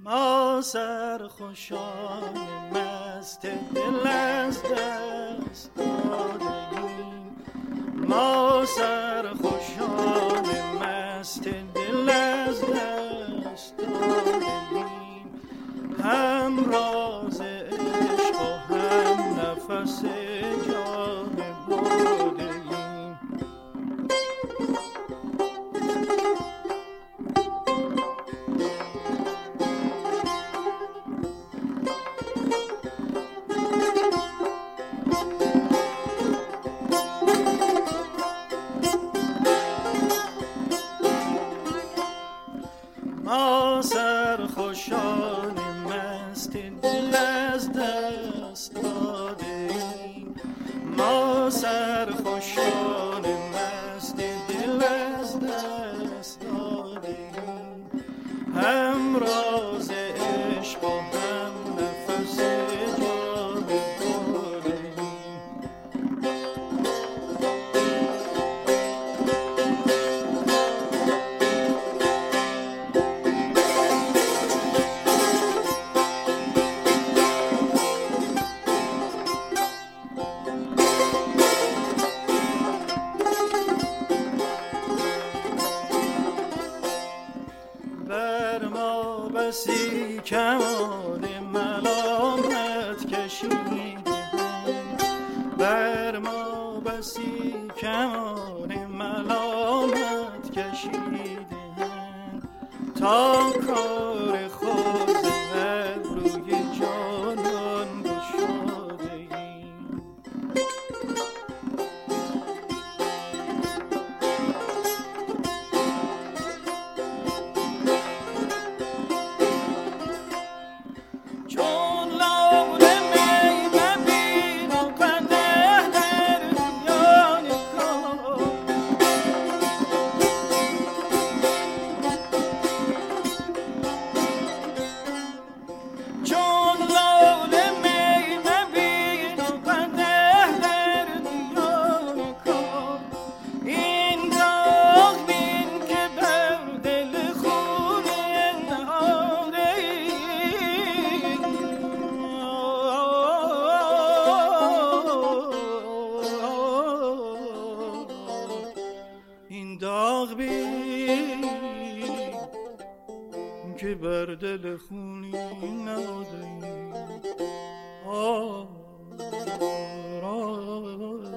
ما سرخوشان مست دل از دست دادیم، ما سرخوشان مست دل از دست دادیم، هم راز عشق و هم نفس جان بردیم. ما سرخوشان مست دل از دست دادیم، ما سرخوشان مست دل از دست دادیم، هم راز عشق و هم نفس جان بردیم. بسی کمان ملامت کشیدیم، بر ما بسی کمان ملامت کشیدیم، تا کار خود روی جانان گشادیم. که بر دل خونی نهادیم.